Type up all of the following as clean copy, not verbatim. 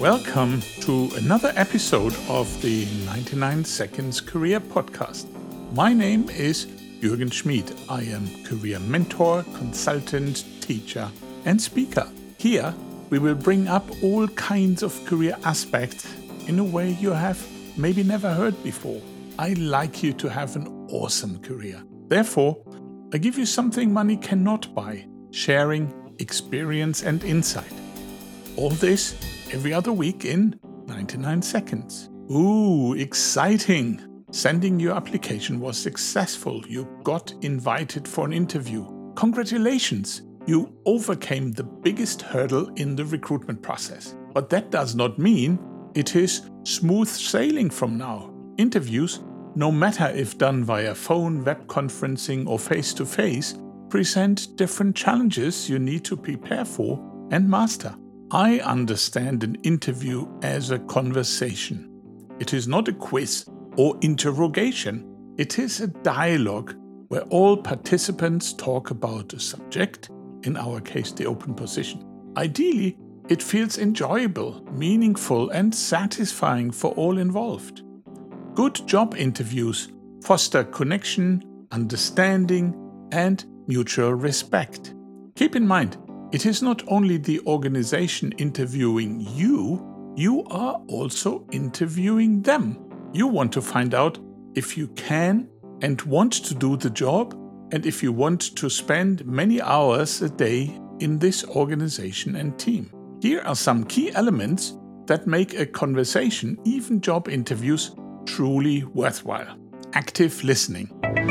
Welcome to another episode of the 99 Seconds Career Podcast. My name is Jürgen Schmid. I am career mentor, consultant, teacher, and speaker. Here, we will bring up all kinds of career aspects in a way you have maybe never heard before. I like you to have an awesome career. Therefore, I give you something money cannot buy: sharing, experience, and insight. All this every other week in 99 seconds. Ooh, exciting! Sending your application was successful. You got invited for an interview. Congratulations! You overcame the biggest hurdle in the recruitment process. But that does not mean it is smooth sailing from now. Interviews, no matter if done via phone, web conferencing, or face-to-face, present different challenges you need to prepare for and master. I understand an interview as a conversation. It is not a quiz or interrogation. It is a dialogue where all participants talk about a subject, in our case the open position. Ideally, it feels enjoyable, meaningful, and satisfying for all involved. Good job interviews foster connection, understanding, and mutual respect. Keep in mind, it is not only the organization interviewing you, you are also interviewing them. You want to find out if you can and want to do the job, and if you want to spend many hours a day in this organization and team. Here are some key elements that make a conversation, even job interviews, truly worthwhile. Active listening.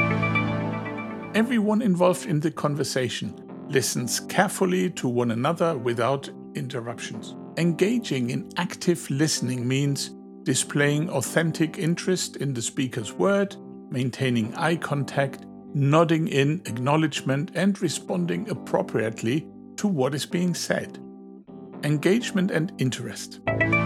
Everyone involved in the conversation listens carefully to one another without interruptions. Engaging in active listening means displaying authentic interest in the speaker's word, maintaining eye contact, nodding in acknowledgement, and responding appropriately to what is being said. Engagement and interest.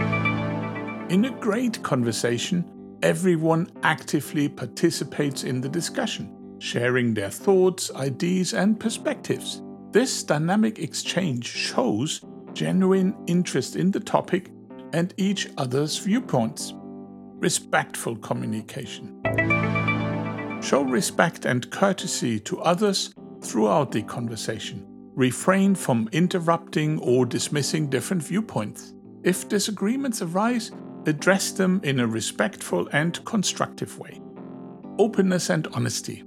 In a great conversation, everyone actively participates in the discussion, sharing their thoughts, ideas, and perspectives. This dynamic exchange shows genuine interest in the topic and each other's viewpoints. Respectful communication. Show respect and courtesy to others throughout the conversation. Refrain from interrupting or dismissing different viewpoints. If disagreements arise, address them in a respectful and constructive way. Openness and honesty.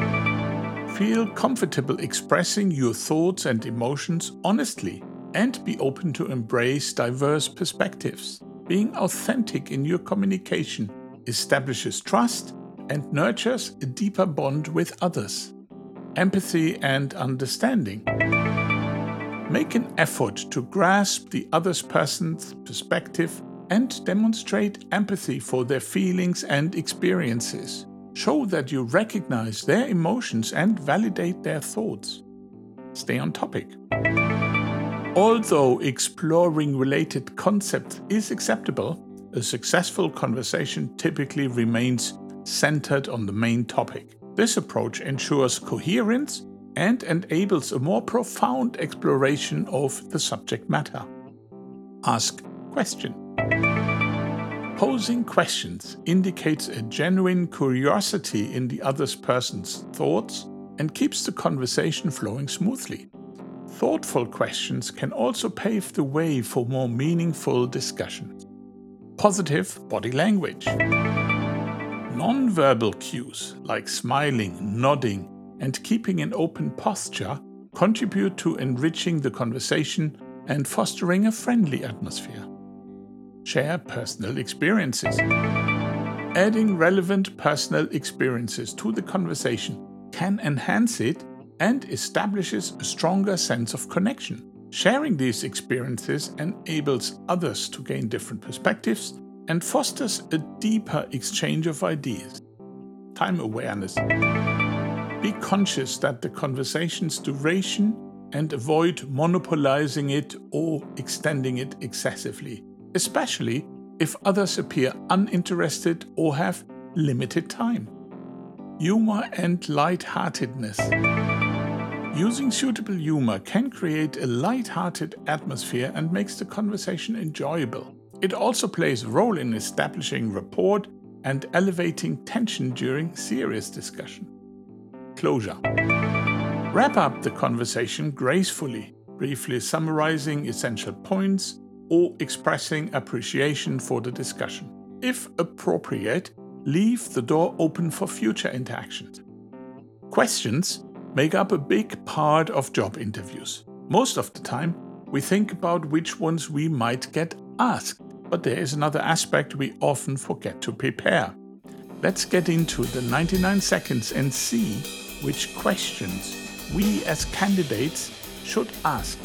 Feel comfortable expressing your thoughts and emotions honestly, and be open to embrace diverse perspectives. Being authentic in your communication establishes trust and nurtures a deeper bond with others. Empathy and understanding. Make an effort to grasp the other person's perspective and demonstrate empathy for their feelings and experiences. Show that you recognize their emotions and validate their thoughts. Stay on topic. Although exploring related concepts is acceptable, a successful conversation typically remains centered on the main topic. This approach ensures coherence and enables a more profound exploration of the subject matter. Ask question. Posing questions indicates a genuine curiosity in the other person's thoughts and keeps the conversation flowing smoothly. Thoughtful questions can also pave the way for more meaningful discussions. Positive body language. Non-verbal cues like smiling, nodding, and keeping an open posture contribute to enriching the conversation and fostering a friendly atmosphere. Share personal experiences. Adding relevant personal experiences to the conversation can enhance it and establishes a stronger sense of connection. Sharing these experiences enables others to gain different perspectives and fosters a deeper exchange of ideas. Time awareness. Be conscious that the conversation's duration and avoid monopolizing it or extending it excessively, especially if others appear uninterested or have limited time. Humor and lightheartedness. Using suitable humor can create a light-hearted atmosphere and makes the conversation enjoyable. It also plays a role in establishing rapport and elevating tension during serious discussion. Closure. Wrap up the conversation gracefully, briefly summarizing essential points or expressing appreciation for the discussion. If appropriate, leave the door open for future interactions. Questions make up a big part of job interviews. Most of the time, we think about which ones we might get asked, but there is another aspect we often forget to prepare. Let's get into the 99 seconds and see which questions we as candidates should ask.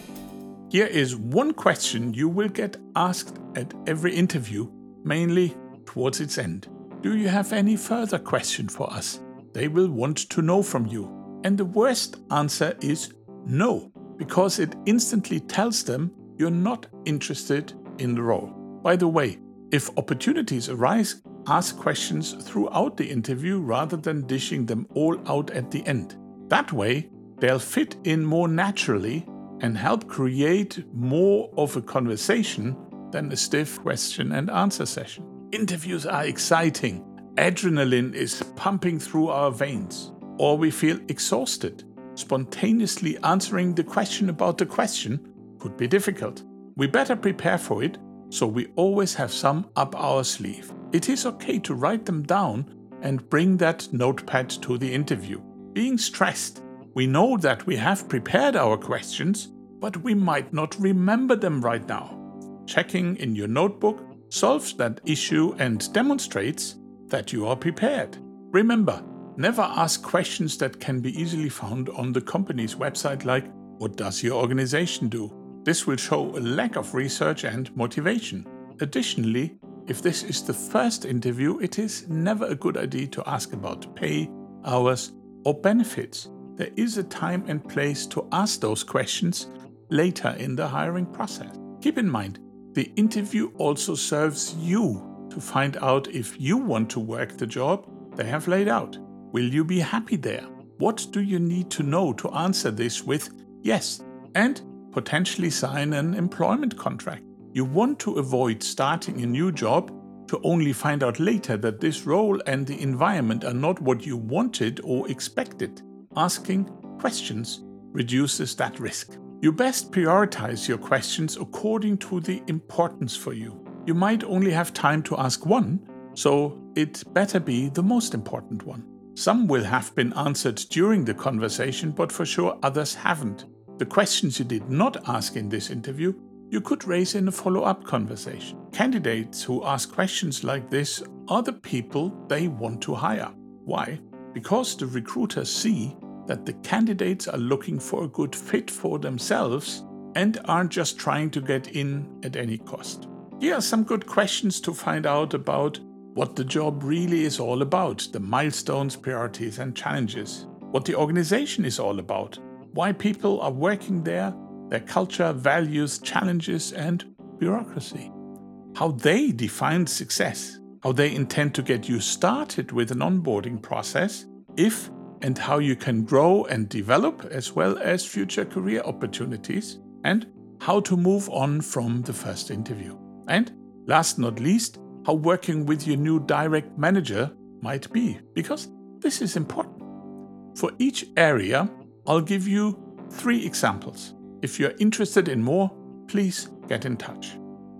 Here is one question you will get asked at every interview, mainly towards its end. Do you have any further question for us? They will want to know from you. And the worst answer is no, because it instantly tells them you're not interested in the role. By the way, if opportunities arise, ask questions throughout the interview rather than dishing them all out at the end. That way, they'll fit in more naturally and help create more of a conversation than a stiff question and answer session. Interviews are exciting. Adrenaline is pumping through our veins. Or we feel exhausted. Spontaneously answering the question about the question could be difficult. We better prepare for it, so we always have some up our sleeve. It is okay to write them down and bring that notepad to the interview. Being stressed, we know that we have prepared our questions, but we might not remember them right now. Checking in your notebook solves that issue and demonstrates that you are prepared. Remember, never ask questions that can be easily found on the company's website like, "What does your organization do?" This will show a lack of research and motivation. Additionally, if this is the first interview, it is never a good idea to ask about pay, hours, or benefits. There is a time and place to ask those questions later in the hiring process. Keep in mind, the interview also serves you to find out if you want to work the job they have laid out. Will you be happy there? What do you need to know to answer this with yes, and potentially sign an employment contract? You want to avoid starting a new job to only find out later that this role and the environment are not what you wanted or expected. Asking questions reduces that risk. You best prioritize your questions according to the importance for you. You might only have time to ask one, so it better be the most important one. Some will have been answered during the conversation, but for sure others haven't. The questions you did not ask in this interview, you could raise in a follow-up conversation. Candidates who ask questions like this are the people they want to hire. Why? Because the recruiters see that the candidates are looking for a good fit for themselves and aren't just trying to get in at any cost. Here are some good questions to find out about what the job really is all about, the milestones, priorities, and challenges, what the organization is all about, why people are working there, their culture, values, challenges, and bureaucracy, how they define success, how they intend to get you started with an onboarding process, if and how you can grow and develop, as well as future career opportunities, and how to move on from the first interview. And last not least, how working with your new direct manager might be, because this is important. For each area, I'll give you 3 examples. If you're interested in more, please get in touch.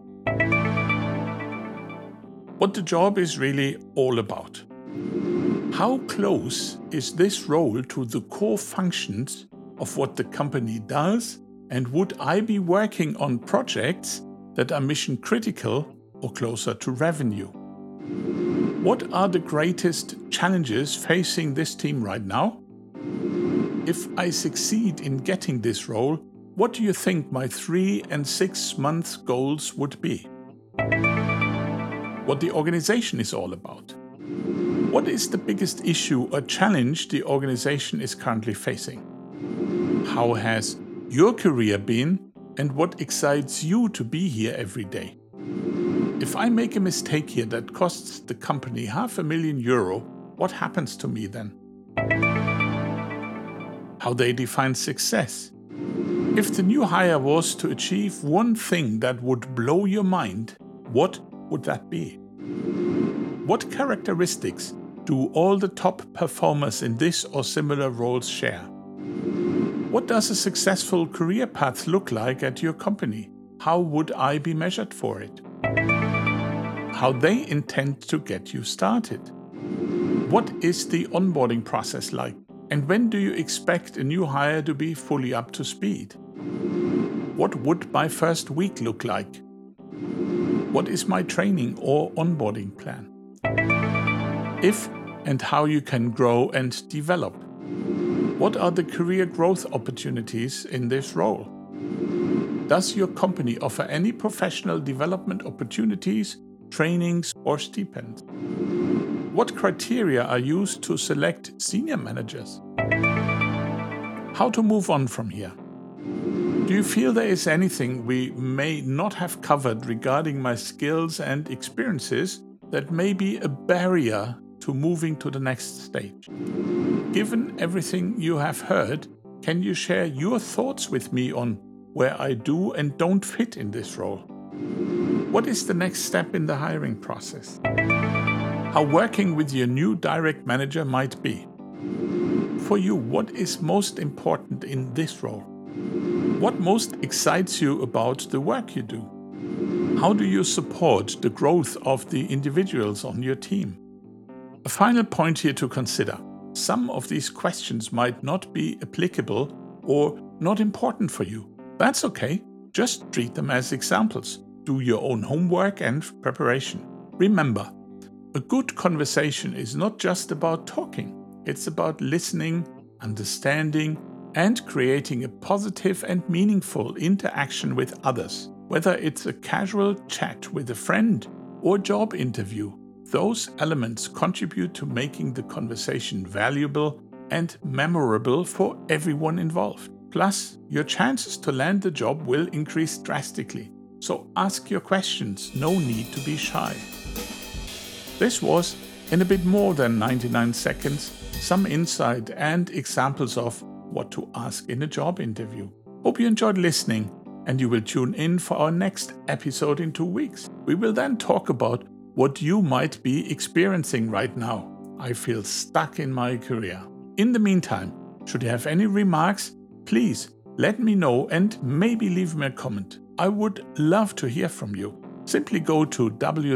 What the job is really all about. How close is this role to the core functions of what the company does, and would I be working on projects that are mission critical or closer to revenue? What are the greatest challenges facing this team right now? If I succeed in getting this role, what do you think my 3 and 6 month goals would be? What the organization is all about. What is the biggest issue or challenge the organization is currently facing? How has your career been, and what excites you to be here every day? If I make a mistake here that costs the company €500,000, what happens to me then? How they define success. If the new hire was to achieve one thing that would blow your mind, what would that be? What characteristics do all the top performers in this or similar roles share? What does a successful career path look like at your company? How would I be measured for it? How they intend to get you started? What is the onboarding process like? And when do you expect a new hire to be fully up to speed? What would my first week look like? What is my training or onboarding plan? If and how you can grow and develop. What are the career growth opportunities in this role? Does your company offer any professional development opportunities, trainings, or stipends? What criteria are used to select senior managers? How to move on from here? Do you feel there is anything we may not have covered regarding my skills and experiences that may be a barrier to moving to the next stage? Given everything you have heard, can you share your thoughts with me on where I do and don't fit in this role? What is the next step in the hiring process? How working with your new direct manager might be? For you, what is most important in this role? What most excites you about the work you do? How do you support the growth of the individuals on your team? A final point here to consider. Some of these questions might not be applicable or not important for you. That's okay. Just treat them as examples. Do your own homework and preparation. Remember, a good conversation is not just about talking. It's about listening, understanding, and creating a positive and meaningful interaction with others. Whether it's a casual chat with a friend or job interview, those elements contribute to making the conversation valuable and memorable for everyone involved. Plus, your chances to land the job will increase drastically. So ask your questions, no need to be shy. This was, in a bit more than 99 seconds, some insight and examples of what to ask in a job interview. Hope you enjoyed listening, and you will tune in for our next episode in 2 weeks. We will then talk about what you might be experiencing right now. I feel stuck in my career. In the meantime, should you have any remarks, please let me know and maybe leave me a comment. I would love to hear from you. Simply go to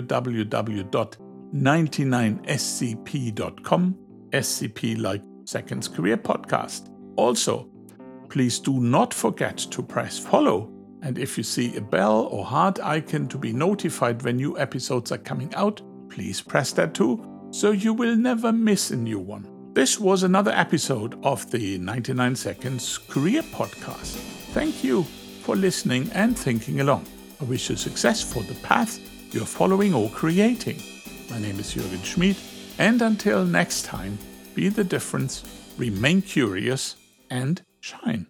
www.99scp.com, SCP like Seconds Career Podcast. Also, please do not forget to press follow, and if you see a bell or heart icon to be notified when new episodes are coming out, please press that too, so you will never miss a new one. This was another episode of the 99 Seconds Career Podcast. Thank you for listening and thinking along. I wish you success for the path you're following or creating. My name is Jürgen Schmid, and until next time, be the difference, remain curious, and shine.